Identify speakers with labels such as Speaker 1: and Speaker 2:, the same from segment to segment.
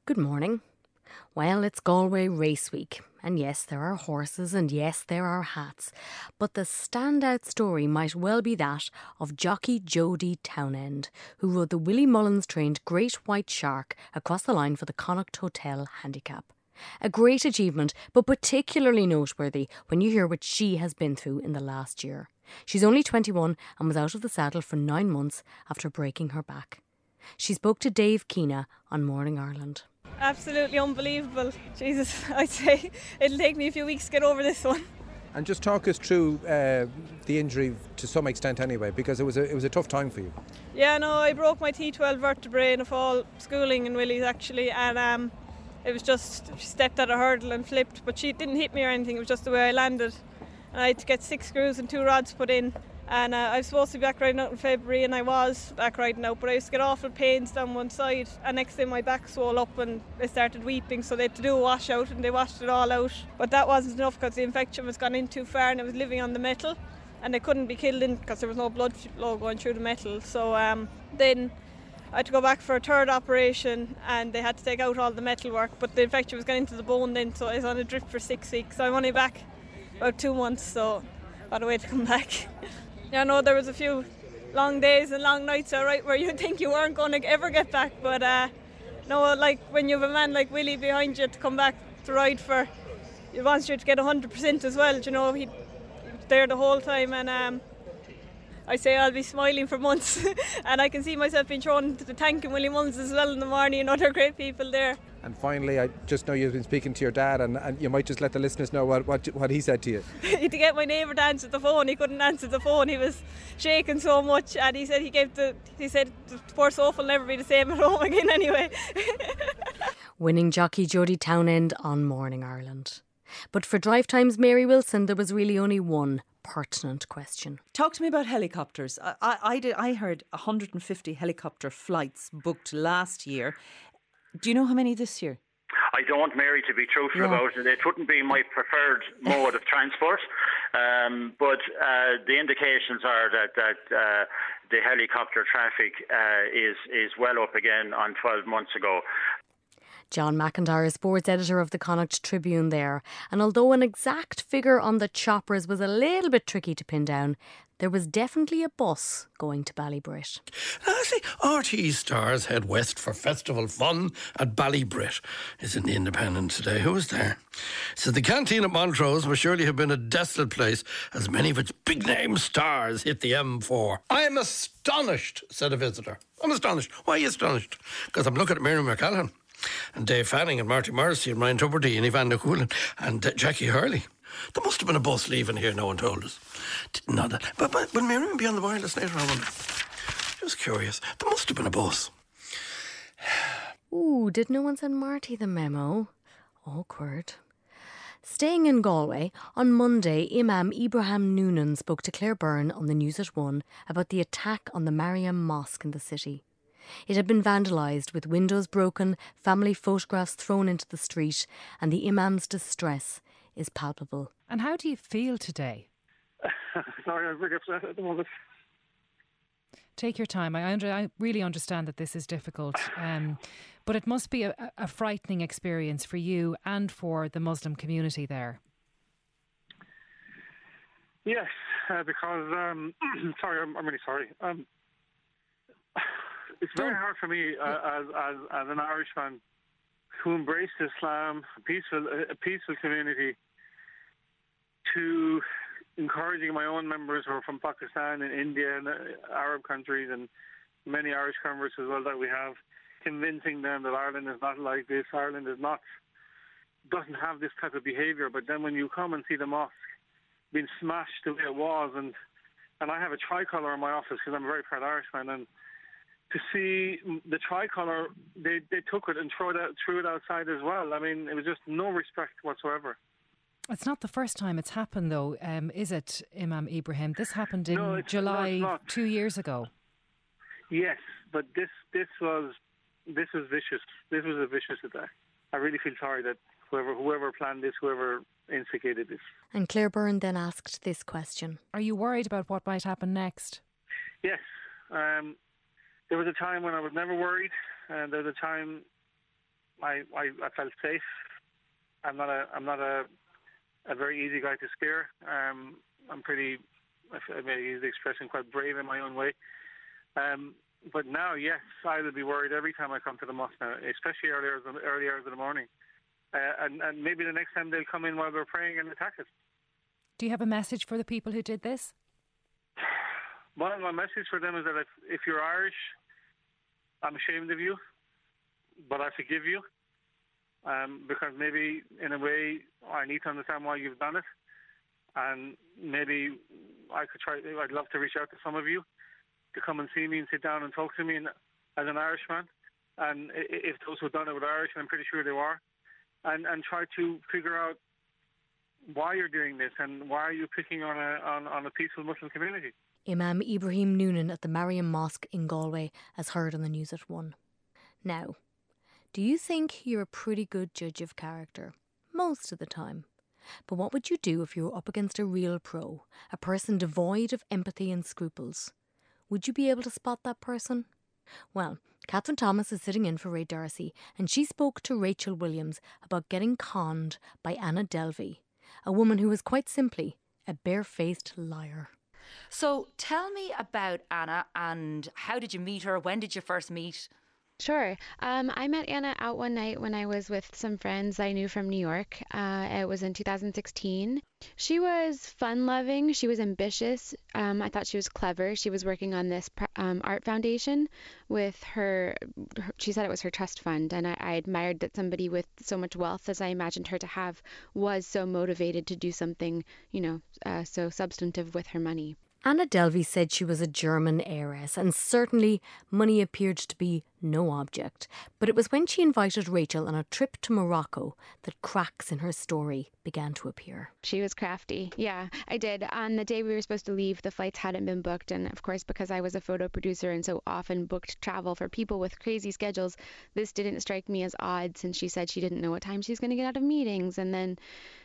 Speaker 1: Good morning. Well, it's Galway Race Week, and yes, there are horses, and yes, there are hats, but the standout story might well be that of jockey Jody Townend, who rode the Willie Mullins-trained Great White Shark across the line for the Connacht Hotel Handicap. A great achievement, but particularly noteworthy when you hear what she has been through in the last year. She's only 21 and was out of the saddle for 9 months after breaking her back. She spoke to Dave Keena on Morning Ireland.
Speaker 2: Absolutely unbelievable. Jesus, I'd say it'll take me a few weeks to get over this one.
Speaker 3: And just talk us through the injury to some extent anyway, because it was a tough time for you.
Speaker 2: Yeah, no, I broke my T12 vertebrae in a fall schooling in Willie's actually, and it was just, she stepped at a hurdle and flipped, but she didn't hit me or anything, it was just the way I landed. And I had to get 6 screws and 2 rods put in. And I was supposed to be back riding out in February, and I was back riding out, but I used to get awful pains down one side, and next day my back swelled up and I started weeping, so they had to do a washout and they washed it all out. But that wasn't enough because the infection was gone in too far and it was living on the metal, and they couldn't be killed in because there was no blood flow going through the metal. So then I had to go back for a third operation, and they had to take out all the metal work, but the infection was going into the bone then, so I was on a drip for 6 weeks. So I'm only back about 2 months, so got a way to come back. Yeah, I know there was a few long days and long nights, alright, where you think you weren't going to ever get back, but no, like when you have a man like Willie behind you to come back to ride for, he wants you to get 100% as well, you know, he was there the whole time, and I say I'll be smiling for months and I can see myself being thrown into the tank in Willie Mullins as well in the morning, and other great people there.
Speaker 3: And finally, I just know you've been speaking to your dad, and you might just let the listeners know what he said to you.
Speaker 2: He had to get my neighbour to answer the phone. He couldn't answer the phone. He was shaking so much, and he said the poor Soph will never be the same at home again anyway.
Speaker 1: Winning jockey Jody Townend on Morning Ireland. But for Drive Time's Mary Wilson, there was really only one pertinent question.
Speaker 4: Talk to me about helicopters. I heard 150 helicopter flights booked last year. Do you know how many this year?
Speaker 5: I don't, Mary, to be truthful about it. It wouldn't be my preferred mode of transport, but the indications are that the helicopter traffic is well up again on 12 months ago.
Speaker 1: John McIntyre is sports editor of the Connacht Tribune there, and although an exact figure on the choppers was a little bit tricky to pin down, there was definitely a bus going to Ballybrit.
Speaker 6: Lastly, RTE stars head west for festival fun at Ballybrit. It's in the Independent today. Who was there? So the canteen at Montrose must surely have been a desolate place as many of its big-name stars hit the M4. I am astonished, said a visitor. I'm astonished. Why are you astonished? Because I'm looking at Miriam McCallaghan and Dave Fanning and Marty Morrissey and Ryan Tuberty and Evan Nicoolan and Jackie Hurley. There must have been a bus leaving here, no one told us. Didn't know that. But will Miriam be on the wireless later, I wonder? Just curious. There must have been a bus.
Speaker 1: Ooh, did no one send Marty the memo? Awkward. Staying in Galway, on Monday, Imam Ibrahim Noonan spoke to Claire Byrne on the News at 1 about the attack on the Mariam Mosque in the city. It had been vandalised with windows broken, family photographs thrown into the street, and the Imam's distress is palpable.
Speaker 7: And how do you feel today?
Speaker 8: Sorry, I'm very upset at the moment.
Speaker 7: Take your time. I really understand that this is difficult, but it must be a frightening experience for you and for the Muslim community there.
Speaker 8: Yes, because sorry, I'm really sorry. It's very hard for me as an Irishman who embraced Islam, a peaceful community, to encouraging my own members who are from Pakistan and India and Arab countries and many Irish converts as well that we have, convincing them that Ireland is not like this. Ireland doesn't have this type of behaviour. But then when you come and see the mosque being smashed the way it was, and I have a tricolour in my office because I'm a very proud Irishman, and to see the tricolour, they took it and threw it outside as well. I mean, it was just no respect whatsoever.
Speaker 7: It's not the first time it's happened, though, is it, Imam Ibrahim? This happened in July 2 years ago.
Speaker 8: Yes, but this was vicious. This was a vicious attack. I really feel sorry that whoever planned this, whoever instigated this.
Speaker 1: And Claire Byrne then asked this question.
Speaker 7: Are you worried about what might happen next?
Speaker 8: Yes. There was a time when I was never worried, and there was a time I felt safe. I'm not a very easy guy to scare. I'm pretty, I may use the expression, quite brave in my own way. But now, yes, I will be worried every time I come to the mosque now, especially early hours of the morning. And maybe the next time they'll come in while we're praying and attack us.
Speaker 7: Do you have a message for the people who did this?
Speaker 8: Well, my message for them is that if you're Irish, I'm ashamed of you, but I forgive you. Because maybe, in a way, I need to understand why you've done it. And maybe I'd love to reach out to some of you to come and see me and sit down and talk to me as an Irishman. And if those who've done it were Irish, and I'm pretty sure they are, and try to figure out why you're doing this and why are you picking on a peaceful Muslim community.
Speaker 1: Imam Ibrahim Noonan at the Mariam Mosque in Galway, as heard on the news at 1. Now, do you think you're a pretty good judge of character? Most of the time. But what would you do if you were up against a real pro, a person devoid of empathy and scruples? Would you be able to spot that person? Well, Catherine Thomas is sitting in for Ray Darcy, and she spoke to Rachel Williams about getting conned by Anna Delvey, a woman who was quite simply a barefaced liar.
Speaker 9: So tell me about Anna, and how did you meet her? When did you first meet?
Speaker 10: Sure. I met Anna out one night when I was with some friends I knew from New York. It was in 2016. She was fun-loving. She was ambitious. I thought she was clever. She was working on this art foundation with her. She said it was her trust fund, and I admired that somebody with so much wealth as I imagined her to have was so motivated to do something, so substantive with her money.
Speaker 1: Anna Delvey said she was a German heiress, and certainly money appeared to be no object. But it was when she invited Rachel on a trip to Morocco that cracks in her story began to appear.
Speaker 10: She was crafty. Yeah, I did. On the day we were supposed to leave, the flights hadn't been booked. And of course, because I was a photo producer and so often booked travel for people with crazy schedules, this didn't strike me as odd, since she said she didn't know what time she was going to get out of meetings. And then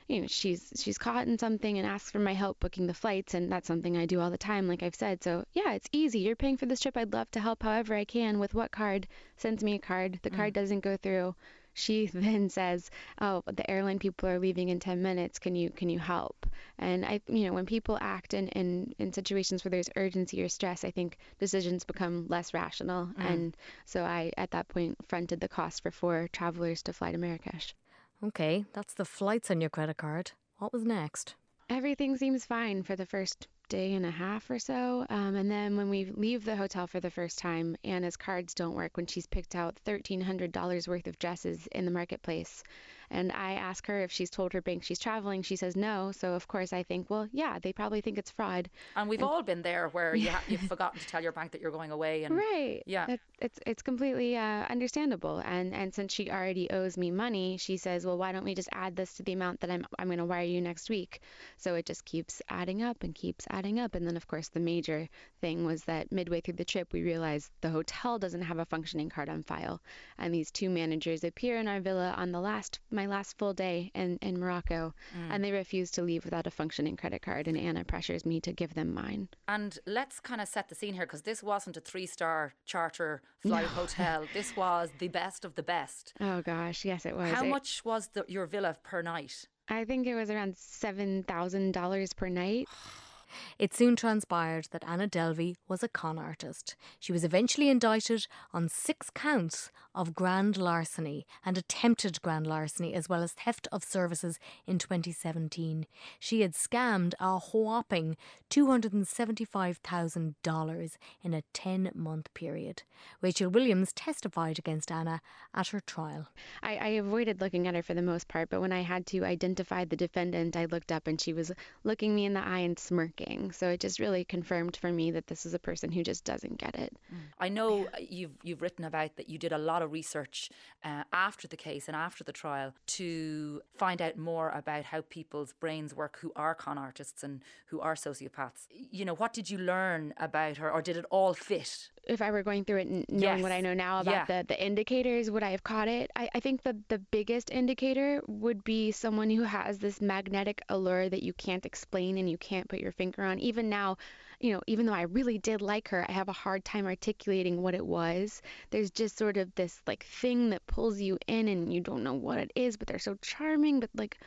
Speaker 10: she's caught in something and asks for my help booking the flights, and that's something I do all the time, like I've said. So yeah, it's easy. You're paying for this trip. I'd love to help however I can. With what card? Sends me a card. The card doesn't go through. She then says, "Oh, the airline people are leaving in 10 minutes. Can you help?" And when people act in situations where there's urgency or stress, I think decisions become less rational. And so I, at that point, fronted the cost for 4 travelers to fly to Marrakesh.
Speaker 1: Okay, that's the flights on your credit card. What was next?
Speaker 10: Everything seems fine for the first day and a half or so. And then when we leave the hotel for the first time, Anna's cards don't work when she's picked out $1,300 worth of dresses in the marketplace. And I ask her if she's told her bank she's traveling. She says no. So, of course, I think, well, yeah, they probably think it's fraud.
Speaker 9: And we've all been there where you've forgotten to tell your bank that you're going away. And
Speaker 10: right.
Speaker 9: Yeah.
Speaker 10: It's completely understandable. And since she already owes me money, she says, well, why don't we just add this to the amount that I'm going to wire you next week? So it just keeps adding up and keeps adding up. And then, of course, the major thing was that midway through the trip, we realized the hotel doesn't have a functioning card on file. And these 2 managers appear in our villa on my last full day in Morocco, and they refuse to leave without a functioning credit card, and Anna pressures me to give them mine.
Speaker 9: And let's kind of set the scene here, because this wasn't a 3-star charter flight hotel. This was the best of the best.
Speaker 10: Oh gosh, yes it was.
Speaker 9: How much was your villa per night?
Speaker 10: I think it was around $7,000 per night.
Speaker 1: It soon transpired that Anna Delvey was a con artist. She was eventually indicted on 6 counts of grand larceny and attempted grand larceny, as well as theft of services in 2017. She had scammed a whopping $275,000 in a 10-month period. Rachel Williams testified against Anna at her trial.
Speaker 10: I avoided looking at her for the most part, but when I had to identify the defendant, I looked up and she was looking me in the eye and smirking. So it just really confirmed for me that this is a person who just doesn't get it.
Speaker 9: I know you've written about that you did a lot of research after the case and after the trial to find out more about how people's brains work who are con artists and who are sociopaths. What did you learn about her, or did it all fit?
Speaker 10: If I were going through it and knowing what I know now about the indicators, would I have caught it? I think the biggest indicator would be someone who has this magnetic allure that you can't explain and you can't put your finger on. Even now, even though I really did like her, I have a hard time articulating what it was. There's just sort of this like thing that pulls you in and you don't know what it is, but they're so charming. But like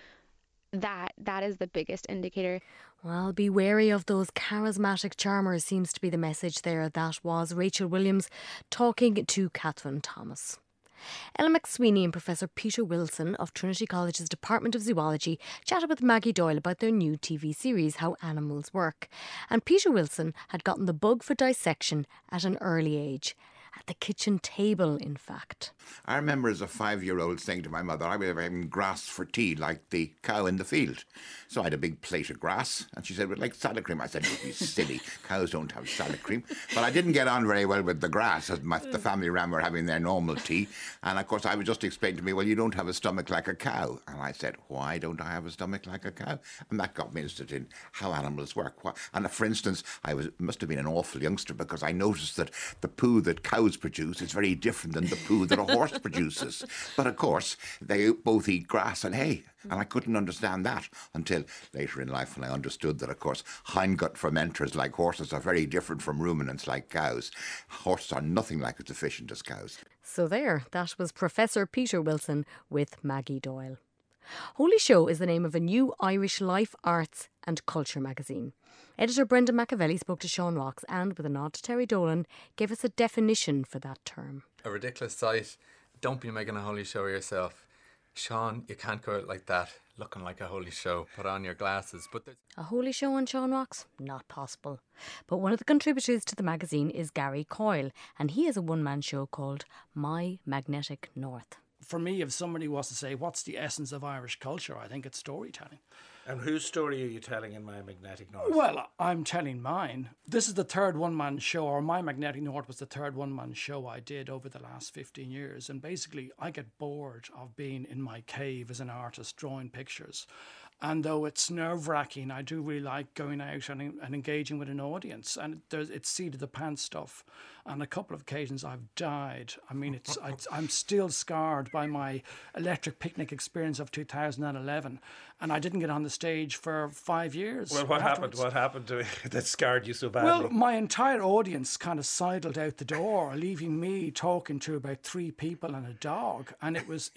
Speaker 10: that is the biggest indicator.
Speaker 1: Well, be wary of those charismatic charmers seems to be the message there. That was Rachel Williams talking to Catherine Thomas. Ella McSweeney and Professor Peter Wilson of Trinity College's Department of Zoology chatted with Maggie Doyle about their new TV series, How Animals Work. And Peter Wilson had gotten the bug for dissection at an early age. At the kitchen table, in fact.
Speaker 11: I remember as a 5-year-old saying to my mother, I was having grass for tea like the cow in the field. So I had a big plate of grass, and she said, we'd like salad cream. I said, don't be silly, cows don't have salad cream. But I didn't get on very well with the grass, as the family around were having their normal tea. And of course, I was just explained to me, well, you don't have a stomach like a cow. And I said, why don't I have a stomach like a cow? And that got me interested in how animals work. And for instance, must have been an awful youngster, because I noticed that the poo that cows produce is very different than the poo that a horse produces. But of course, they both eat grass and hay. And I couldn't understand that until later in life, when I understood that, of course, hindgut fermenters like horses are very different from ruminants like cows. Horses are nothing like as efficient as cows.
Speaker 1: So there, that was Professor Peter Wilson with Maggie Doyle. Holy Show is the name of a new Irish life, arts and culture magazine. Editor Brendan McAvelli spoke to Sean Rocks and, with a nod to Terry Dolan, gave us a definition for that term.
Speaker 12: A ridiculous sight. Don't be making a holy show yourself. Sean, you can't go out like that, looking like a holy show. Put on your glasses. But
Speaker 1: a holy show on Sean Rocks? Not possible. But one of the contributors to the magazine is Gary Coyle, and he has a one-man show called My Magnetic North.
Speaker 13: For me, if somebody was to say, what's the essence of Irish culture, I think it's storytelling.
Speaker 14: And whose story are you telling in My Magnetic North?
Speaker 13: Well, I'm telling mine. This is the third one-man show, or My Magnetic North was the third one-man show I did over the last 15 years. And basically, I get bored of being in my cave as an artist drawing pictures. And though it's nerve-wracking, I do really like going out and engaging with an audience. And it's seat-of-the-pants stuff. On a couple of occasions, I've died. I mean, I'm still scarred by my electric picnic experience of 2011. And I didn't get on the stage for 5 years.
Speaker 14: Well, what happened? What happened to it that scarred you so badly?
Speaker 13: Well, my entire audience kind of sidled out the door, leaving me talking to about 3 people and a dog. And it was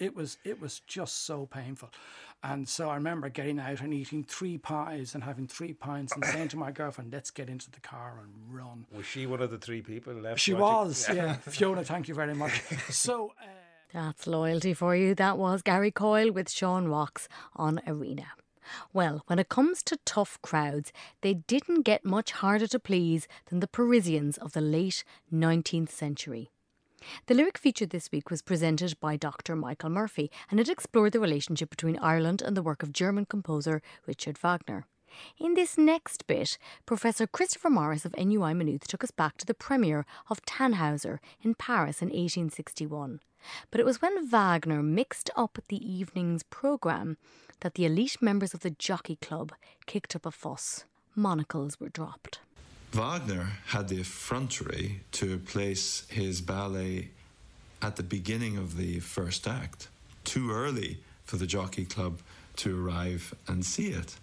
Speaker 13: just so painful. And so I remember getting out and eating 3 pies and having 3 pints and saying to my girlfriend, let's get into the car and run.
Speaker 14: Was she one of the 3 people left?
Speaker 13: She was, yeah. Fiona, thank you very much. So...
Speaker 1: That's loyalty for you. That was Gary Coyle with Sean Rocks on Arena. Well, when it comes to tough crowds, they didn't get much harder to please than the Parisians of the late 19th century. The lyric feature this week was presented by Dr. Michael Murphy, and it explored the relationship between Ireland and the work of German composer Richard Wagner. In this next bit, Professor Christopher Morris of NUI Maynooth took us back to the premiere of Tannhauser in Paris in 1861. But it was when Wagner mixed up the evening's programme that the elite members of the Jockey Club kicked up a fuss. Monocles were dropped.
Speaker 15: Wagner had the effrontery to place his ballet at the beginning of the first act, too early for the Jockey Club to arrive and see it.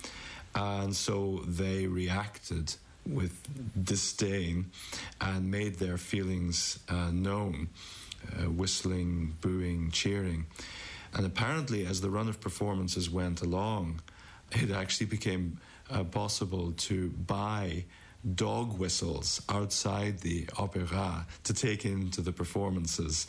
Speaker 15: And so they reacted with disdain and made their feelings known, whistling, booing, cheering. And apparently, as the run of performances went along, it actually became possible to buy dog whistles outside the opera to take into the performances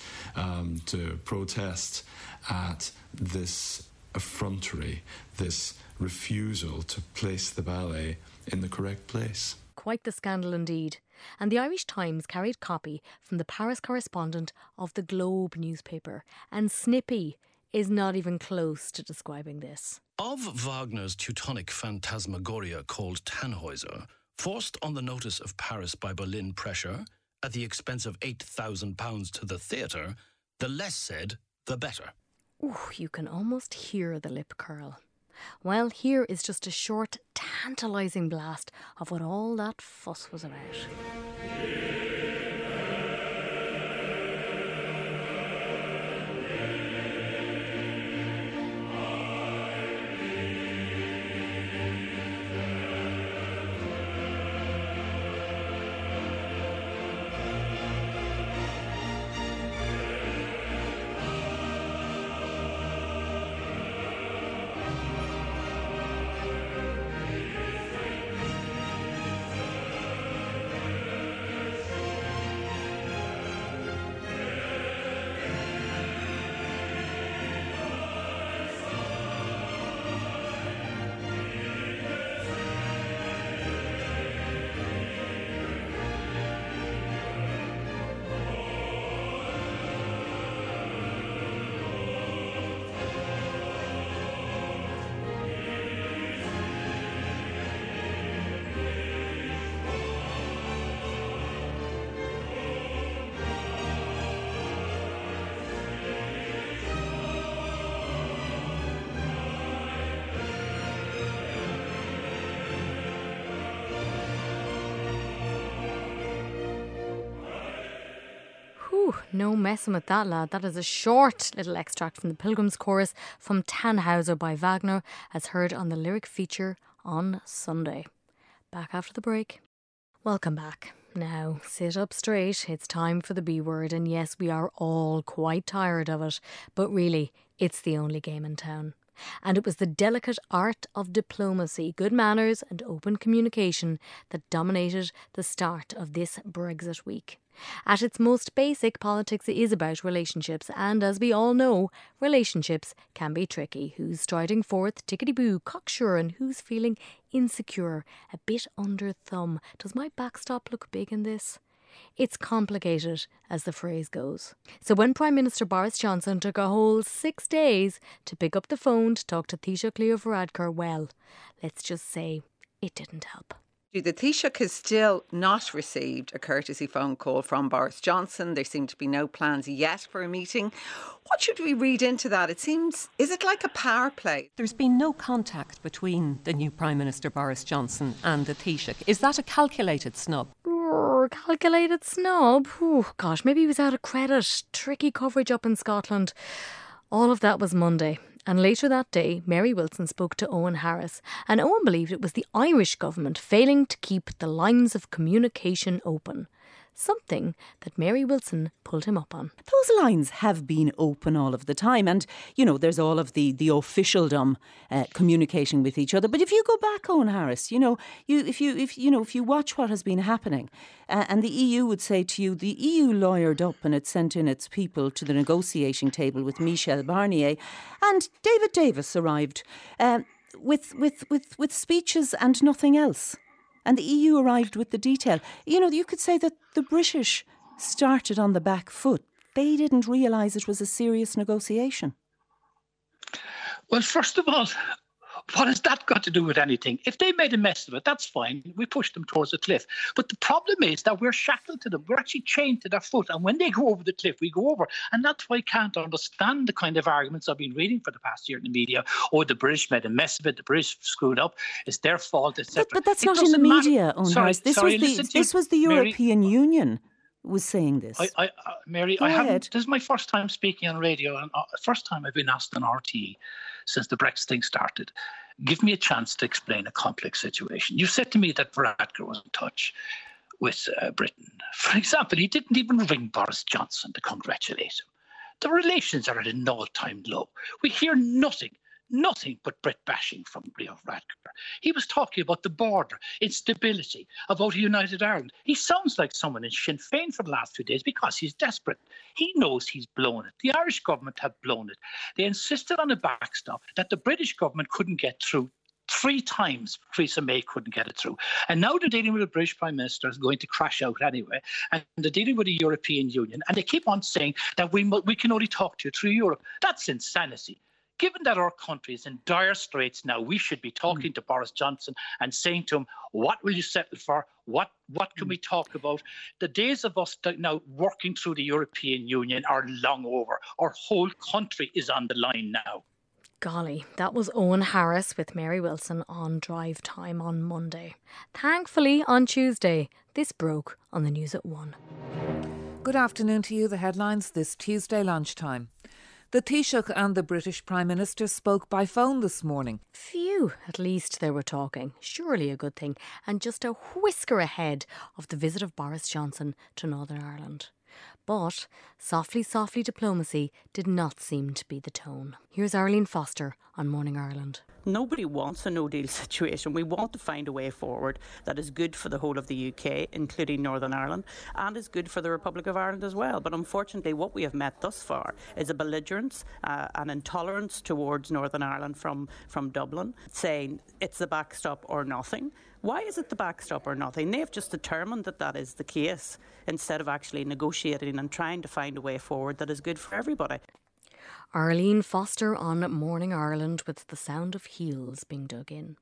Speaker 15: to protest at this effrontery, this refusal to place the ballet in the correct place.
Speaker 1: Quite the scandal indeed. And the Irish Times carried copy from the Paris correspondent of the Globe newspaper, and Snippy is not even close to describing this.
Speaker 6: Of Wagner's Teutonic phantasmagoria called Tannhauser, forced on the notice of Paris by Berlin pressure, at the expense of £8,000 to the theatre, the less said, the better.
Speaker 1: Ooh, you can almost hear the lip curl. Well, here is just a short, tantalising blast of what all that fuss was about. Whew, no messing with that, lad. That is a short little extract from the Pilgrim's Chorus from Tannhauser by Wagner, as heard on the lyric feature on Sunday. Back after the break. Welcome back. Now, sit up straight. It's time for the B word, and yes, we are all quite tired of it, but really, it's the only game in town. And it was the delicate art of diplomacy, good manners and open communication that dominated the start of this Brexit week. At its most basic, politics is about relationships, and as we all know, relationships can be tricky. Who's striding forth, tickety-boo, cocksure, and who's feeling insecure, a bit under thumb. Does my backstop look big in this? It's complicated, as the phrase goes. So when Prime Minister Boris Johnson took a whole 6 days to pick up the phone to talk to Taoiseach Leo Varadkar, well, let's just say it didn't help.
Speaker 16: The Taoiseach has still not received a courtesy phone call from Boris Johnson. There seem to be no plans yet for a meeting. What should we read into that? It seems, is it like a power play?
Speaker 17: There's been no contact between the new Prime Minister Boris Johnson and the Taoiseach. Is that a calculated snub?
Speaker 1: Calculated snub? Oh, gosh, maybe he was out of credit. Tricky coverage up in Scotland. All of that was Monday. And later that day, Mary Wilson spoke to Owen Harris, and Owen believed it was the Irish government failing to keep the lines of communication open. Something that Mary Wilson pulled him up on.
Speaker 18: Those lines have been open all of the time, and there's all of the officialdom communicating with each other. But if you go back, Owen Harris, if you watch what has been happening, and the EU would say to you, the EU lawyered up and it sent in its people to the negotiating table with Michel Barnier, and David Davis arrived with speeches and nothing else. And the EU arrived with the detail. You could say that the British started on the back foot. They didn't realise it was a serious negotiation.
Speaker 19: Well, first of all, what has that got to do with anything? If they made a mess of it, that's fine. We pushed them towards the cliff. But the problem is that we're shackled to them. We're actually chained to their foot. And when they go over the cliff, we go over. And that's why I can't understand the kind of arguments I've been reading for the past year in the media. Oh, the British made a mess of it. The British screwed up. It's their fault, etc.
Speaker 18: But that's not in the media, Owen Harris. This was the European Union was saying this.
Speaker 19: Mary, this is my first time speaking on radio, and first time I've been asked on RTE since the Brexit thing started. Give me a chance to explain a complex situation. You said to me that Varadkar was in touch with Britain. For example, he didn't even ring Boris Johnson to congratulate him. The relations are at an all-time low. We hear nothing but Brit bashing from Leo Varadkar. He was talking about the border, instability, about a united Ireland. He sounds like someone in Sinn Féin for the last few days because he's desperate. He knows he's blown it. The Irish government have blown it. They insisted on a backstop that the British government couldn't get through. 3 times Theresa May couldn't get it through. And now they're dealing with a British Prime Minister who's going to crash out anyway. And they're dealing with the European Union. And they keep on saying that we can only talk to you through Europe. That's insanity. Given that our country is in dire straits now, we should be talking to Boris Johnson and saying to him, what will you settle for? What can we talk about? The days of us now working through the European Union are long over. Our whole country is on the line now.
Speaker 1: Golly, that was Owen Harris with Mary Wilson on Drive Time on Monday. Thankfully, on Tuesday, this broke on the news at 1.
Speaker 20: Good afternoon to you. The headlines this Tuesday lunchtime. The Taoiseach and the British Prime Minister spoke by phone this morning.
Speaker 1: Phew, at least they were talking. Surely a good thing. And just a whisker ahead of the visit of Boris Johnson to Northern Ireland. But softly, softly diplomacy did not seem to be the tone. Here's Arlene Foster on Morning Ireland.
Speaker 21: Nobody wants a no-deal situation. We want to find a way forward that is good for the whole of the UK, including Northern Ireland, and is good for the Republic of Ireland as well. But unfortunately, what we have met thus far is a belligerence, an intolerance towards Northern Ireland from Dublin, saying it's the backstop or nothing. Why is it the backstop or nothing? They've just determined that is the case, instead of actually negotiating and trying to find a way forward that is good for everybody.
Speaker 1: Arlene Foster on Morning Ireland with the sound of heels being dug in.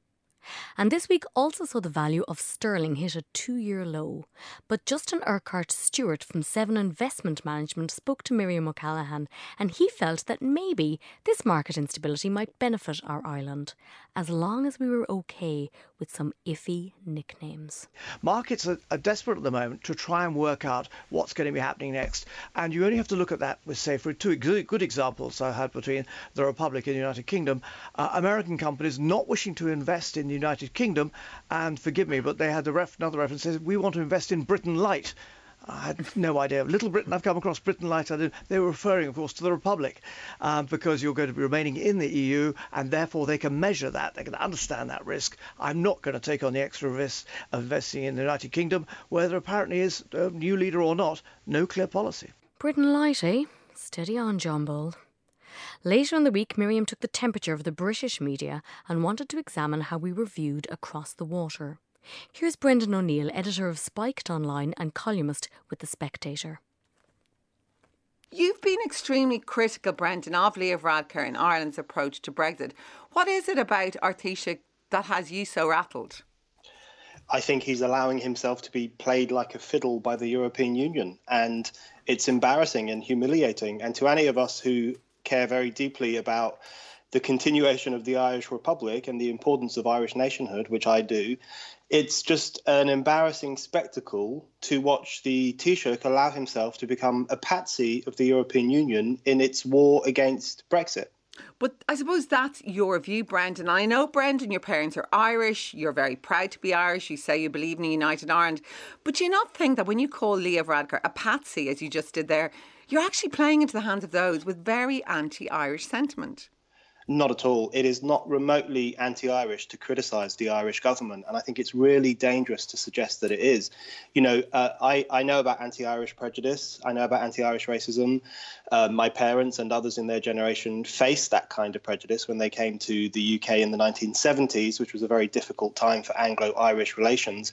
Speaker 1: And this week also saw the value of sterling hit a 2-year low. But Justin Urquhart Stewart from Seven Investment Management spoke to Miriam O'Callaghan, and he felt that maybe this market instability might benefit our island, as long as we were okay with some iffy nicknames.
Speaker 3: Markets are desperate at the moment to try and work out what's going to be happening next. And you only have to look at that with, say, for two good examples I had between the Republic and the United Kingdom. American companies not wishing to invest in the United Kingdom, and forgive me, but they had another reference says we want to invest in Britain Light. I had no idea of Little Britain. I've come across Britain Light. They were referring, of course, to the Republic, because you're going to be remaining in the EU, and therefore they can measure that. They can understand that risk. I'm not going to take on the extra risk of investing in the United Kingdom, where there apparently is a new leader or not, no clear policy.
Speaker 1: Britain Light, eh? Steady on, John Bull. Later in the week, Miriam took the temperature of the British media and wanted to examine how we were viewed across the water. Here's Brendan O'Neill, editor of Spiked Online and columnist with The Spectator.
Speaker 16: You've been extremely critical, Brendan, of Leo Varadkar and Ireland's approach to Brexit. What is it about our Taoiseach that has you so rattled?
Speaker 22: I think he's allowing himself to be played like a fiddle by the European Union, and it's embarrassing and humiliating. And to any of us who care very deeply about the continuation of the Irish Republic and the importance of Irish nationhood, which I do, it's just an embarrassing spectacle to watch the Taoiseach allow himself to become a patsy of the European Union in its war against Brexit.
Speaker 16: But I suppose that's your view, Brendan. I know, Brendan, your parents are Irish. You're very proud to be Irish. You say you believe in a united Ireland. But do you not think that when you call Leo Varadkar a patsy, as you just did there, you're actually playing into the hands of those with very anti-Irish sentiment?
Speaker 22: Not at all. It is not remotely anti-Irish to criticise the Irish government, and I think it's really dangerous to suggest that it is. You know, I know about anti-Irish prejudice. I know about anti-Irish racism. My parents and others in their generation faced that kind of prejudice when they came to the UK in the 1970s, which was a very difficult time for Anglo-Irish relations.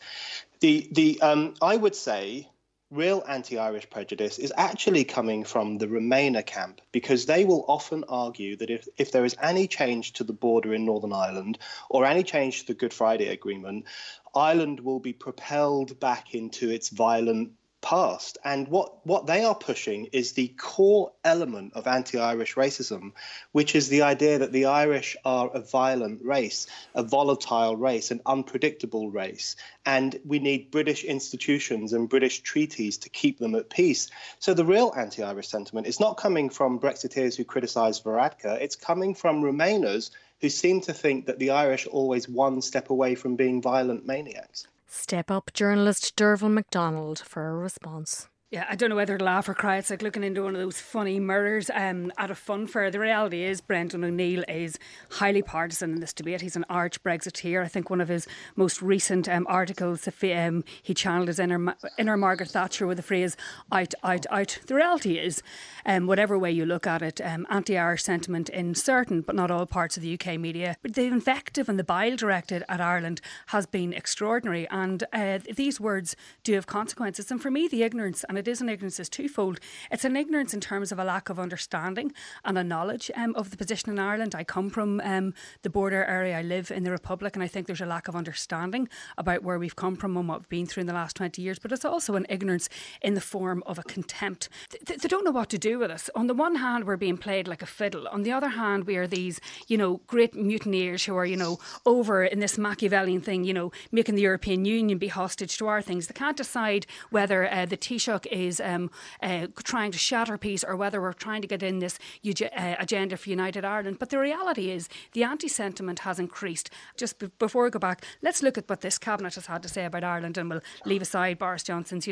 Speaker 22: I would say real anti-Irish prejudice is actually coming from the Remainer camp, because they will often argue that if there is any change to the border in Northern Ireland or any change to the Good Friday Agreement, Ireland will be propelled back into its violent past. And what they are pushing is the core element of anti-Irish racism, which is the idea that the Irish are a violent race, a volatile race, an unpredictable race, and we need British institutions and British treaties to keep them at peace. So the real anti-Irish sentiment is not coming from Brexiteers who criticise Varadkar, it's coming from Remainers who seem to think that the Irish are always one step away from being violent maniacs.
Speaker 1: Step up journalist Derval MacDonald for a response.
Speaker 23: Yeah, I don't know whether to laugh or cry. It's like looking into one of those funny murders at a fun fair. The reality is Brendan O'Neill is highly partisan in this debate. He's an arch Brexiteer. I think one of his most recent articles, he channeled his inner Margaret Thatcher with the phrase, out, out, out. The reality is, whatever way you look at it, anti-Irish sentiment in certain but not all parts of the UK media, but the invective and the bile directed at Ireland has been extraordinary. And these words do have consequences. And for me, the ignorance, and it is an ignorance, is twofold. It's an ignorance in terms of a lack of understanding and a knowledge of the position in Ireland. I come from the border area. I live in the Republic, and I think there's a lack of understanding about where we've come from and what we've been through in the last 20 years. But it's also an ignorance in the form of a contempt. They don't know what to do with us. On the one hand, we're being played like a fiddle. On the other hand, we are these, great mutineers who are, over in this Machiavellian thing, making the European Union be hostage to our things. They can't decide whether the Taoiseach is trying to shatter peace or whether we're trying to get in this agenda for United Ireland. But the reality is the anti-sentiment has increased. Just before we go back, let's look at what this Cabinet has had to say about Ireland, and we'll leave aside Boris Johnson's,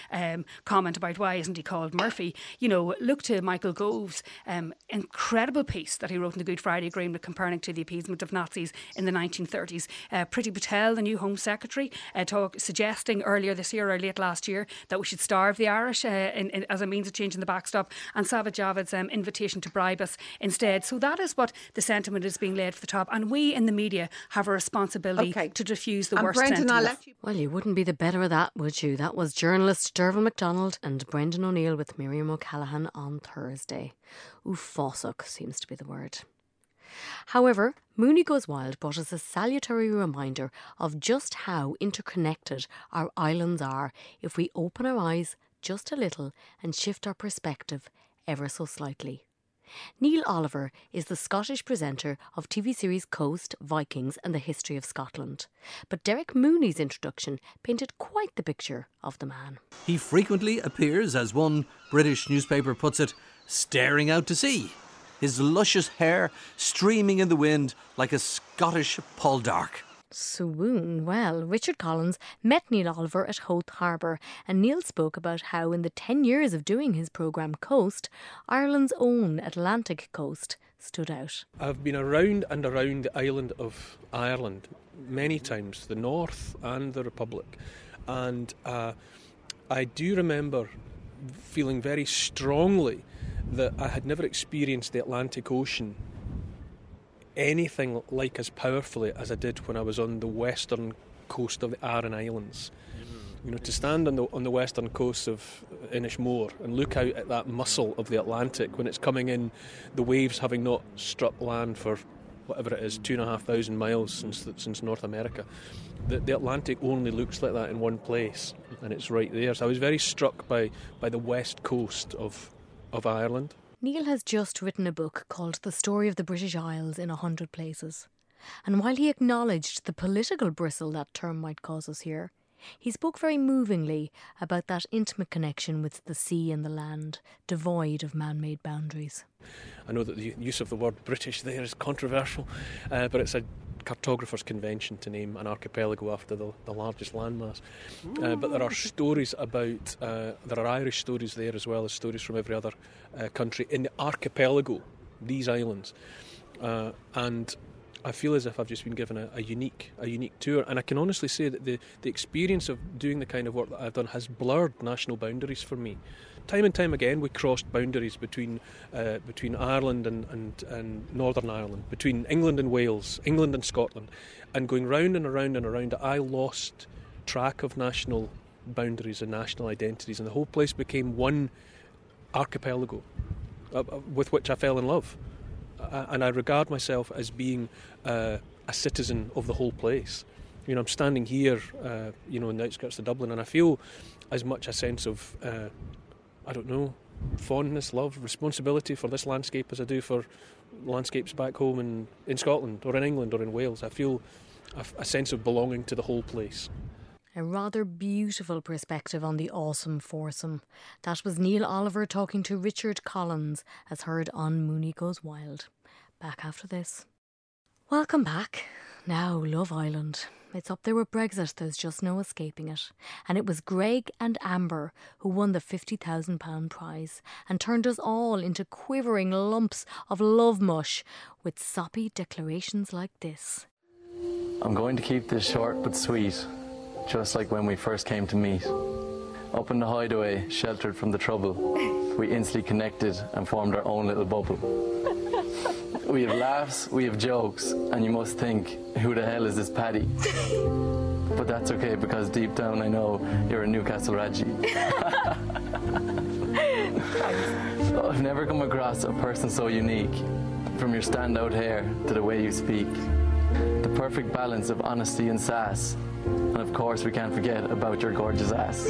Speaker 23: comment about why isn't he called Murphy. Look to Michael Gove's incredible piece that he wrote in the Good Friday Agreement comparing to the appeasement of Nazis in the 1930s. Priti Patel, the new Home Secretary, suggesting earlier this year or late last year that we should starve the Irish as a means of changing the backstop, and Sajid Javid's invitation to bribe us instead. So that is what the sentiment is being laid for the top, and we in the media have a responsibility to diffuse the worst
Speaker 1: Brendan,
Speaker 23: sentiment.
Speaker 1: Well, you wouldn't be the better of that, would you? That was journalist Derval MacDonald and Brendan O'Neill with Miriam O'Callaghan on Thursday. Fossock seems to be the word. However, Mooney Goes Wild brought us a salutary reminder of just how interconnected our islands are if we open our eyes just a little and shift our perspective ever so slightly. Neil Oliver is the Scottish presenter of TV series Coast, Vikings and the History of Scotland. But Derek Mooney's introduction painted quite the picture of the man.
Speaker 2: He frequently appears, as one British newspaper puts it, staring out to sea. His luscious hair streaming in the wind like a Scottish poldark.
Speaker 1: Swoon. Well, Richard Collins met Neil Oliver at Howth Harbour, and Neil spoke about how in the 10 years of doing his programme Coast, Ireland's own Atlantic coast stood out.
Speaker 4: I've been around and around the island of Ireland many times, the North and the Republic, and I do remember feeling very strongly that I had never experienced the Atlantic Ocean anything like as powerfully as I did when I was on the western coast of the Aran Islands. You know, to stand on the western coast of Inishmore and look out at that muscle of the Atlantic when it's coming in, the waves having not struck land for whatever it is, 2,500 miles since North America. The Atlantic only looks like that in one place, and it's right there. So I was very struck by the west coast of Ireland.
Speaker 1: Neil has just written a book called The Story of the British Isles in 100 Places. And while he acknowledged the political bristle that term might cause us here, he spoke very movingly about that intimate connection with the sea and the land, devoid of man-made boundaries.
Speaker 4: I know that the use of the word British there is controversial, but it's a cartographer's convention to name an archipelago after the largest landmass. But there are stories about, there are Irish stories there as well as stories from every other country in the archipelago, these islands. And I feel as if I've just been given a unique tour, and I can honestly say that the experience of doing the kind of work that I've done has blurred national boundaries for me. Time and time again we crossed boundaries between Ireland and Northern Ireland, between England and Wales, England and Scotland, and going round and around and around, I lost track of national boundaries and national identities, and the whole place became one archipelago with which I fell in love. And I regard myself as being a citizen of the whole place. You know, I'm standing here, in the outskirts of Dublin, and I feel as much a sense of, fondness, love, responsibility for this landscape as I do for landscapes back home in Scotland or in England or in Wales. I feel a sense of belonging to the whole place.
Speaker 1: A rather beautiful perspective on the awesome foursome. That was Neil Oliver talking to Richard Collins, as heard on Mooney Goes Wild. Back after this. Welcome back. Now, Love Island. It's up there with Brexit, there's just no escaping it. And it was Greg and Amber who won the £50,000 prize and turned us all into quivering lumps of love mush with soppy declarations like this.
Speaker 5: I'm going to keep this short but sweet. Just like when we first came to meet. Up in the hideaway, sheltered from the trouble, we instantly connected and formed our own little bubble. We have laughs, we have jokes, and you must think, who the hell is this Paddy? But that's okay, because deep down I know you're a Newcastle Raji. I've never come across a person so unique, from your standout hair to the way you speak. The perfect balance of honesty and sass. And of course, we can't forget about your gorgeous ass.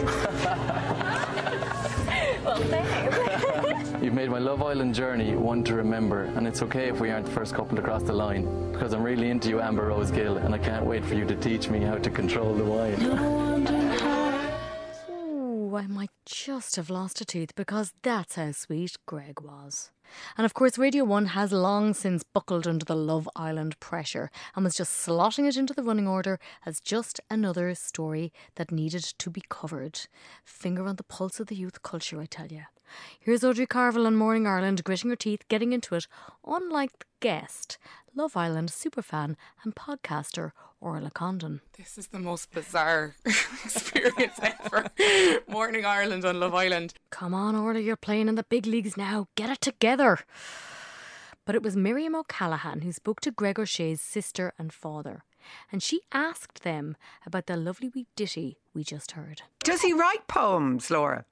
Speaker 24: Well, thanks.
Speaker 5: You've made my Love Island journey one to remember, and it's okay if we aren't the first couple to cross the line, because I'm really into you, Amber Rose Gill, and I can't wait for you to teach me how to control the wine.
Speaker 1: Ooh, I might just have lost a tooth, because that's how sweet Greg was. And of course, Radio 1 has long since buckled under the Love Island pressure and was just slotting it into the running order as just another story that needed to be covered. Finger on the pulse of the youth culture, I tell you. Here's Audrey Carville on Morning Ireland, gritting her teeth, getting into it, unlike the guest, Love Island superfan and podcaster Orla Condon.
Speaker 25: This is the most bizarre experience ever. Morning Ireland on Love Island.
Speaker 1: Come on, Orla, you're playing in the big leagues now. Get it together. But it was Miriam O'Callaghan who spoke to Greg O'Shea's sister and father. And she asked them about the lovely wee ditty we just heard.
Speaker 16: Does he write poems, Laura?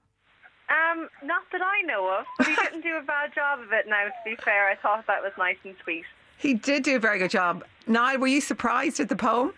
Speaker 26: Not that I know of, but he didn't do a bad job of it now, to be fair. I thought that was nice and sweet.
Speaker 16: He did do a very good job. Niall, were you surprised at the poem?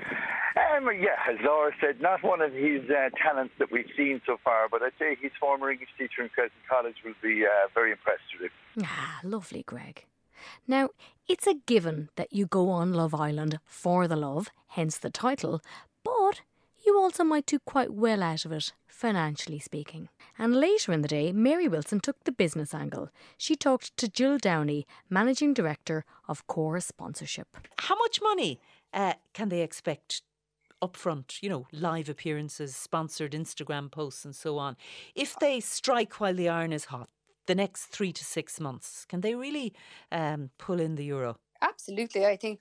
Speaker 7: Yeah, as Laura said, not one of his talents that we've seen so far, but I'd say his former English teacher in Crescent College will be very impressed with him.
Speaker 1: Ah, lovely, Greg. Now, it's a given that you go on Love Island for the love, hence the title, but you also might do quite well out of it, financially speaking. And later in the day, Mary Wilson took the business angle. She talked to Jill Downey, Managing Director of Core Sponsorship.
Speaker 18: How much money can they expect upfront, you know, live appearances, sponsored Instagram posts and so on? If they strike while the iron is hot, the next 3 to 6 months, can they really pull in the euro?
Speaker 8: Absolutely. I think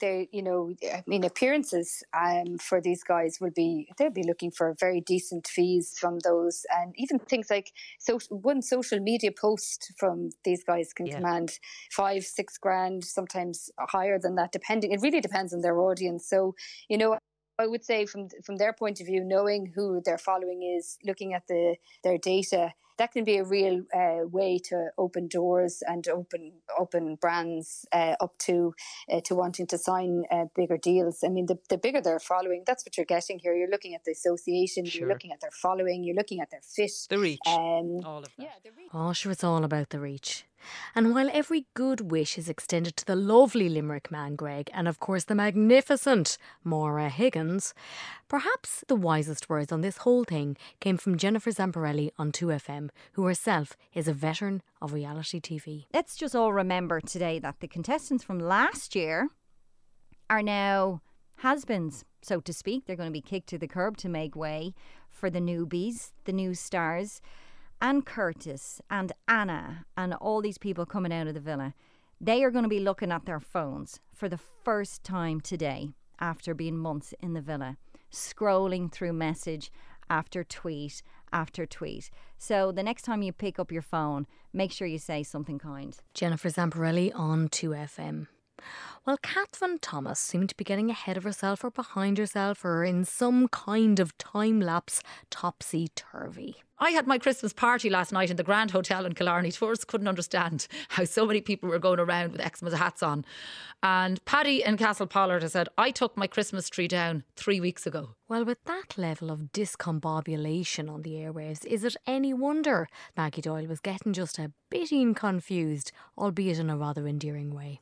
Speaker 8: appearances for these guys they'll be looking for very decent fees from those, and even things like one social media post from these guys can command 5-6 grand, sometimes higher than that, depending. It really depends on their audience. So, you know, I would say from their point of view, knowing who their following is, looking at their data, that can be a real way to open doors and open brands up to wanting to sign bigger deals. I mean, the bigger their following, that's what you're getting here. You're looking at the association, You're looking at their following, you're looking at their fit.
Speaker 18: The reach.
Speaker 8: All of that. Yeah, the reach.
Speaker 1: Oh, sure, it's all about the reach. And while every good wish is extended to the lovely Limerick man, Greg, and of course the magnificent Maura Higgins, perhaps the wisest words on this whole thing came from Jennifer Zamparelli on 2FM, who herself is a veteran of reality TV.
Speaker 9: Let's just all remember today that the contestants from last year are now has-beens, so to speak. They're going to be kicked to the curb to make way for the newbies, the new stars. And Curtis and Anna and all these people coming out of the villa, they are going to be looking at their phones for the first time today after being months in the villa, scrolling through message after tweet after tweet. So the next time you pick up your phone, make sure you say something kind.
Speaker 1: Jennifer Zamparelli on 2FM. Well, Kat Von Thomas seemed to be getting ahead of herself or behind herself or in some kind of time-lapse topsy-turvy.
Speaker 10: I had my Christmas party last night in the Grand Hotel in Killarney. Tourists couldn't understand how so many people were going around with Xmas hats on. And Paddy in Castle Pollard has said, I took my Christmas tree down 3 weeks ago.
Speaker 1: Well, with that level of discombobulation on the airwaves, is it any wonder Maggie Doyle was getting just a bit confused, albeit in a rather endearing way?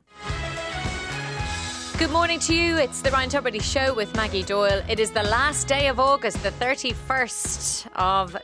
Speaker 11: Good morning to you. It's the Ryan Tubridy Show with Maggie Doyle. It is the last day of August, the 31st of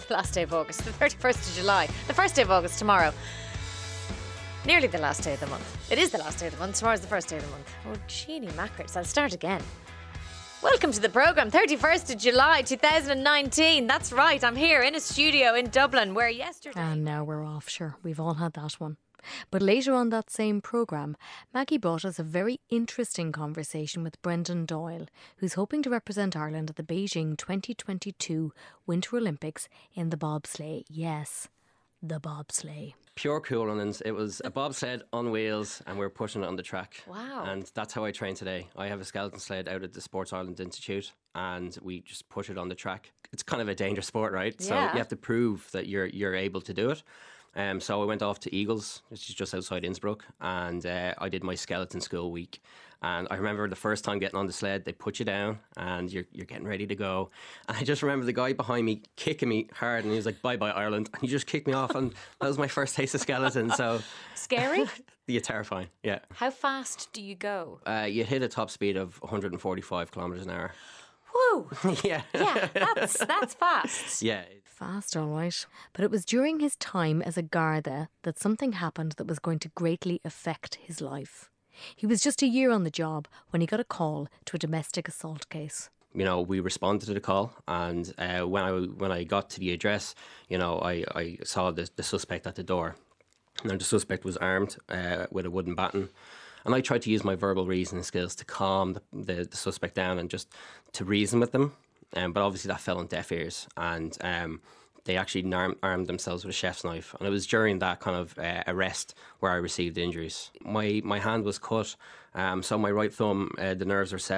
Speaker 11: July. The first day of August tomorrow. Nearly the last day of the month. It is the last day of the month. Tomorrow's the first day of the month. Oh, Jeannie Macris. I'll start again. Welcome to the programme, 31st of July 2019. That's right, I'm here in a studio in Dublin where yesterday...
Speaker 1: And now we're off, sure. We've all had that one. But later on that same programme, Maggie brought us a very interesting conversation with Brendan Doyle, who's hoping to represent Ireland at the Beijing 2022 Winter Olympics in the bobsleigh. Yes, the bobsleigh.
Speaker 26: Pure cool runnings. It was a bobsled on wheels and we were pushing it on the track.
Speaker 11: Wow.
Speaker 26: And that's how I train today. I have a skeleton sled out at the Sports Ireland Institute and we just push it on the track. It's kind of a dangerous sport, right?
Speaker 11: Yeah.
Speaker 26: So you have to prove that you're able to do it. So I went off to Eagles, which is just outside Innsbruck, and I did my skeleton school week. And I remember the first time getting on the sled, they put you down and you're getting ready to go. And I just remember the guy behind me kicking me hard and he was like, bye-bye Ireland. And he just kicked me off and that was my first taste of skeleton. So
Speaker 11: Scary?
Speaker 26: Yeah, terrifying, yeah.
Speaker 11: How fast do you go?
Speaker 26: You hit a top speed of 145 kilometres an hour.
Speaker 11: Woo!
Speaker 26: Yeah.
Speaker 11: Yeah, that's fast.
Speaker 26: Yeah.
Speaker 1: Fast, all right. But it was during his time as a Garda that something happened that was going to greatly affect his life. He was just a year on the job when he got a call to a domestic assault case.
Speaker 26: You know, we responded to the call, and when I got to the address, you know, I saw the suspect at the door. Now, the suspect was armed with a wooden baton. And I tried to use my verbal reasoning skills to calm the suspect down and just to reason with them. But obviously that fell on deaf ears. And they actually armed themselves with a chef's knife. And it was during that kind of arrest where I received injuries. My hand was cut. So my right thumb, the nerves are severed.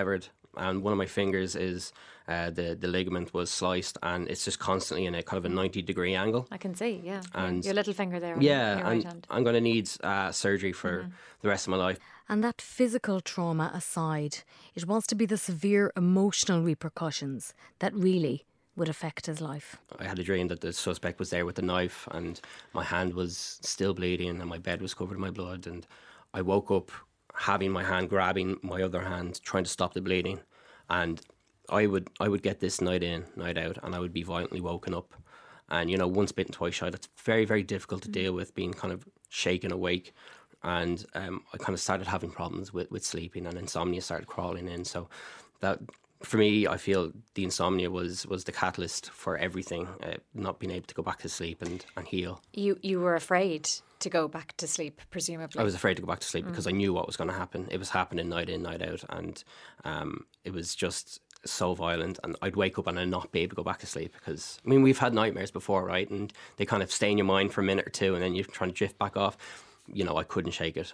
Speaker 26: and one of my fingers is the ligament was sliced, and it's just constantly in a kind of a 90-degree angle.
Speaker 11: I can see, yeah.
Speaker 26: And
Speaker 11: your little finger there on
Speaker 26: yeah,
Speaker 11: your right hand.
Speaker 26: I'm going to need surgery for the rest of my life.
Speaker 1: And that physical trauma aside, it wants to be the severe emotional repercussions that really would affect his life.
Speaker 26: I had a dream that the suspect was there with a knife, and my hand was still bleeding, and my bed was covered in my blood, and I woke up having my hand grabbing my other hand, trying to stop the bleeding, and I would get this night in, night out, and I would be violently woken up. And, you know, once bitten, twice shy, that's very, very difficult to deal with, being kind of shaken awake. And I kind of started having problems with sleeping, and insomnia started crawling in. So that, for me, I feel the insomnia was the catalyst for everything, not being able to go back to sleep and heal.
Speaker 11: You were afraid to go back to sleep, presumably?
Speaker 26: I was afraid to go back to sleep because I knew what was going to happen. It was happening night in, night out, and it was just so violent, and I'd wake up and I'd not be able to go back to sleep because, I mean, we've had nightmares before, right? And they kind of stay in your mind for a minute or two, and then you're trying to drift back off. You know, I couldn't shake it.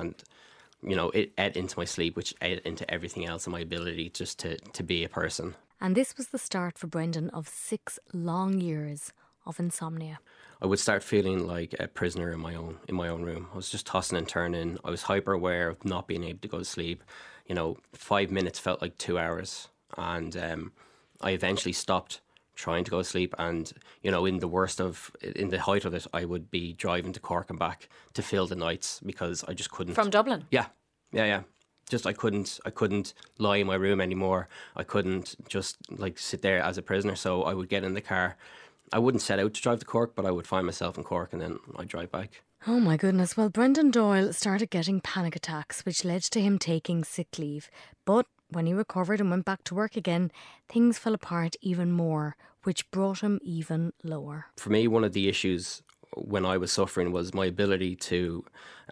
Speaker 26: You know, it ate into my sleep, which ate into everything else and my ability just to be a person.
Speaker 1: And this was the start for Brendan of 6 long years of insomnia.
Speaker 26: I would start feeling like a prisoner in my own room. I was just tossing and turning. I was hyper aware of not being able to go to sleep. You know, 5 minutes felt like 2 hours. And I eventually stopped trying to go to sleep, and, you know, in the height of it, I would be driving to Cork and back to fill the nights because I just couldn't.
Speaker 11: From Dublin?
Speaker 26: Yeah. Just I couldn't lie in my room anymore. I couldn't just like sit there as a prisoner. So I would get in the car. I wouldn't set out to drive to Cork, but I would find myself in Cork and then I'd drive back.
Speaker 1: Oh my goodness. Well, Brendan Doyle started getting panic attacks, which led to him taking sick leave. But when he recovered and went back to work again, things fell apart even more, which brought him even lower.
Speaker 26: For me, one of the issues when I was suffering was my ability to,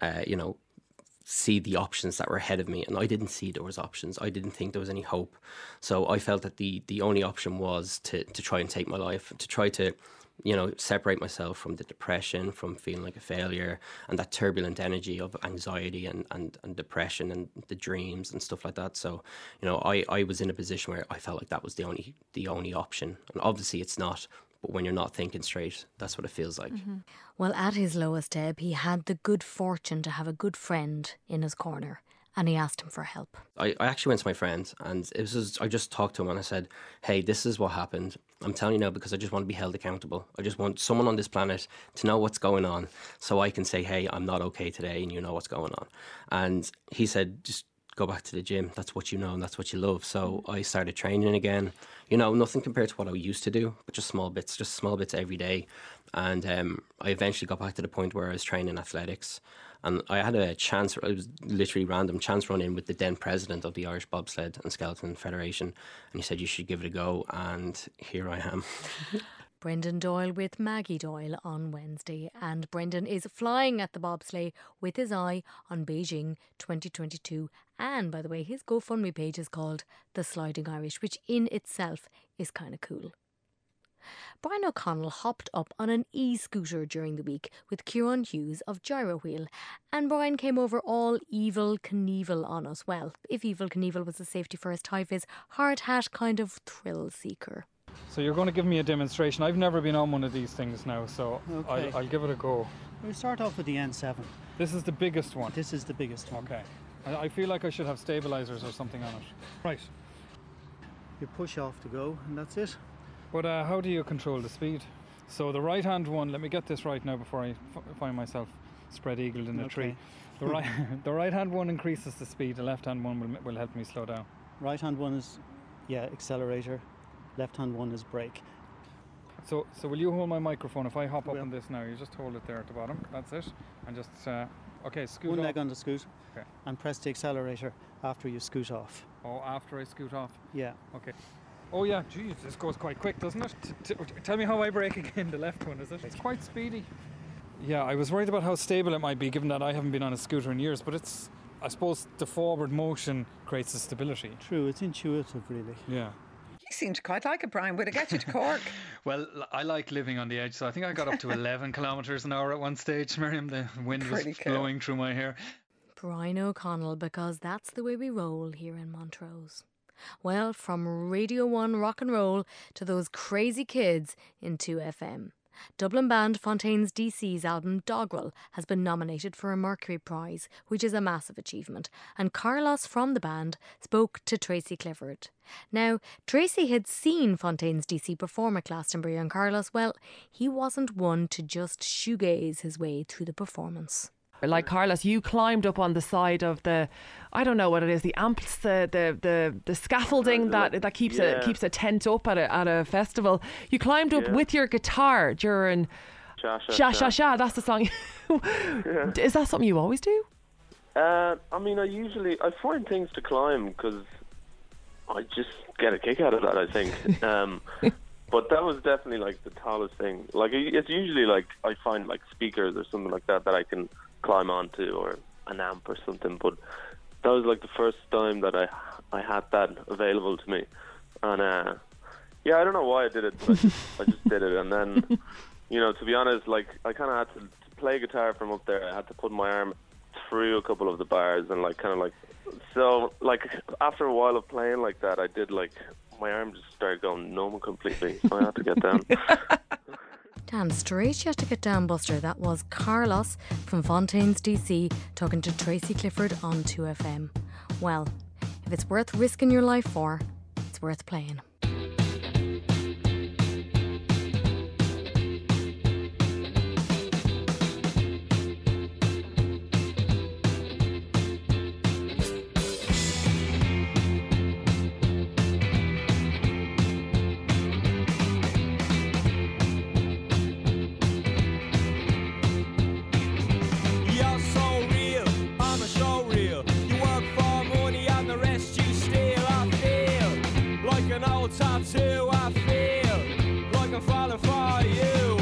Speaker 26: see the options that were ahead of me. And I didn't see there was options. I didn't think there was any hope. So I felt that the only option was to try and take my life, to try to, separate myself from the depression, from feeling like a failure, and that turbulent energy of anxiety and depression and the dreams and stuff like that. So, I was in a position where I felt like that was the only option. And obviously it's not, but when you're not thinking straight, that's what it feels like.
Speaker 1: Mm-hmm. Well, at his lowest ebb, he had the good fortune to have a good friend in his corner, and he asked him for help.
Speaker 26: I actually went to my friend, and I just talked to him and I said, hey, this is what happened. I'm telling you now because I just want to be held accountable. I just want someone on this planet to know what's going on so I can say, hey, I'm not okay today and you know what's going on. And he said, just go back to the gym. That's what you know and that's what you love. So I started training again. Nothing compared to what I used to do, but just small bits every day. And I eventually got back to the point where I was training athletics. And I had a chance, it was literally random, chance run in with the then president of the Irish Bobsled and Skeleton Federation. And he said, you should give it a go. And here I am.
Speaker 1: Brendan Doyle with Maggie Doyle on Wednesday. And Brendan is flying at the bobsleigh with his eye on Beijing 2022. And by the way, his GoFundMe page is called The Sliding Irish, which in itself is kind of cool. Brian O'Connell hopped up on an e-scooter during the week with Kieran Hughes of Gyro Wheel, and Brian came over all Evel Knievel on us. Well, if Evel Knievel was a safety first high-vis, hard hat kind of thrill seeker.
Speaker 6: So you're going to give me a demonstration. I've never been on one of these things now, so okay. I'll give it a go.
Speaker 12: We'll start off with the N7.
Speaker 6: This is the biggest one?
Speaker 12: This is the biggest one.
Speaker 6: Okay. I feel like I should have stabilisers or something on it. Right.
Speaker 12: You push off to go, and that's it.
Speaker 6: But how do you control the speed? So the right-hand one, let me get this right now before I find myself spread-eagled in a tree. The right-hand one increases the speed, the left-hand one will help me slow down.
Speaker 12: Right-hand one is, accelerator. Left-hand one is brake.
Speaker 6: So will you hold my microphone? If I hop up on this now, you just hold it there at the bottom. That's it. And just, scoot
Speaker 12: one
Speaker 6: off.
Speaker 12: leg on the scoot.
Speaker 6: Okay.
Speaker 12: And press the accelerator after you scoot off.
Speaker 6: Oh, after I scoot off?
Speaker 12: Yeah.
Speaker 6: Okay. Oh yeah, geez, this goes quite quick, doesn't it? Tell me how I brake again, the left one, is it? It's quite speedy. Yeah, I was worried about how stable it might be, given that I haven't been on a scooter in years, but I suppose the forward motion creates the stability.
Speaker 12: True, it's intuitive, really.
Speaker 6: Yeah.
Speaker 16: You seem to quite like it, Brian. Would it get you to Cork?
Speaker 6: Well, I like living on the edge, so I think I got up to 11 kilometres an hour at one stage, Miriam. The wind was blowing through my hair.
Speaker 1: Brian O'Connell, because that's the way we roll here in Montrose. Well, from Radio 1 rock and roll to those crazy kids in 2FM. Dublin band Fontaines DC's album Doggerel has been nominated for a Mercury Prize, which is a massive achievement, and Carlos from the band spoke to Tracy Clifford. Now, Tracy had seen Fontaines DC perform at Glastonbury, and Carlos, well, he wasn't one to just shoegaze his way through the performance.
Speaker 13: Like Carlos, you climbed up on the side of the, I don't know what it is, the amps, the scaffolding that keeps a tent up at a festival. You climbed up with your guitar during Sha Sha Sha. That's the song. Is that something you always do?
Speaker 14: I mean, I find things to climb because I just get a kick out of that, I think. But that was definitely like the tallest thing. Like it's usually like I find like speakers or something like that I can climb onto, or an amp or something, but that was like the first time that I had that available to me, and I don't know why I did it, but I just did it. And then, to be honest, like I kind of had to play guitar from up there. I had to put my arm through a couple of the bars, and so after a while of playing like that, I did my arm just started going numb completely, so I had to get down.
Speaker 1: Damn straight you had to get down, Buster. That was Carlos from Fontaines DC talking to Tracy Clifford on 2FM. Well, if it's worth risking your life for, it's worth playing.
Speaker 15: Tattoo, I feel like I'm falling for you.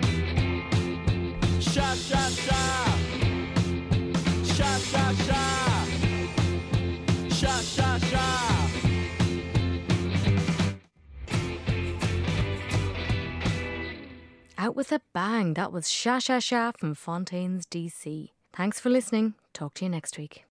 Speaker 15: Sha sha sha, sha sha sha, sha sha sha.
Speaker 1: Out with a bang. That was Sha Sha Sha from Fontaines DC. Thanks for listening. Talk to you next week.